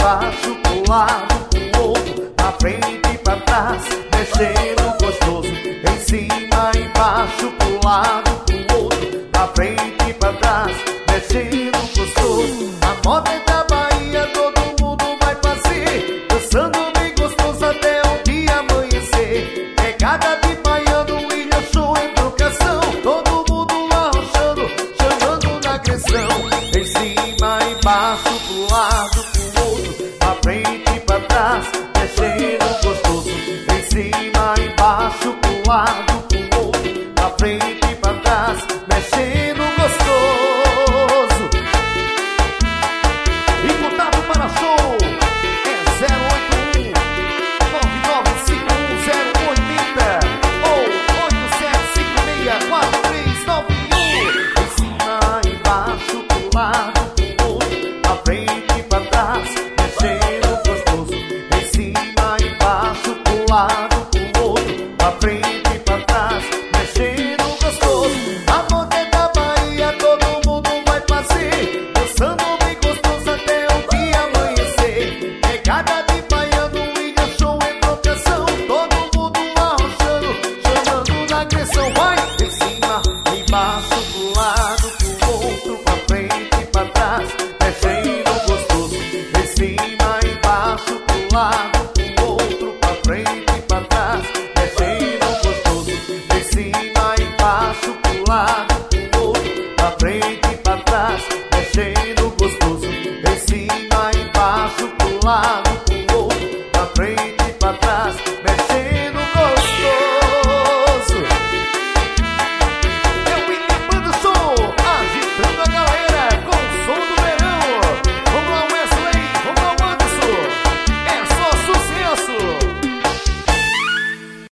embaixo, pro lado, pro outro, pra frente e pra trás, mexendo gostoso. Em cima, embaixo, pro lado, pro outro, pra frente e pra trás, mexendo gostoso. A moda é da Bahia, todo mundo vai fazer, dançando bem gostoso até o dia amanhecer. Pegada de baiano, ilha, show em trocação, todo mundo arrochando, chamando na agressão. Em cima, embaixo, pro lado, pro outro, pra frente e pra trás, mexendo gostoso. Em cima, embaixo, pro lado, pro outro, pra frente e pra trás, mexendo gostoso. E contato para show é 081 9951080 ou 87564391. Em cima, embaixo, pro lado, pro outro, pra frente e pra trás, mexendo gostoso. Em cima, embaixo, pro lado, pro outro, pra frente e pra trás, mexendo gostoso. A moda é da Bahia, todo mundo vai fazer, dançando bem gostoso até o dia amanhecer. Pegada de baiano, ilha, show em trocação, todo mundo arrochando, chamando na agressão. Vai! Em cima, embaixo, pro lado, pro outro, pra frente e pra trás, mexendo gostoso. Em cima, embaixo, pro lado, pro outro, pra frente e pra trás, mexendo gostoso. Em cima, embaixo, pro lado, pro outro, pra frente e pra trás, mexendo gostoso. Em cima, embaixo, pro lado.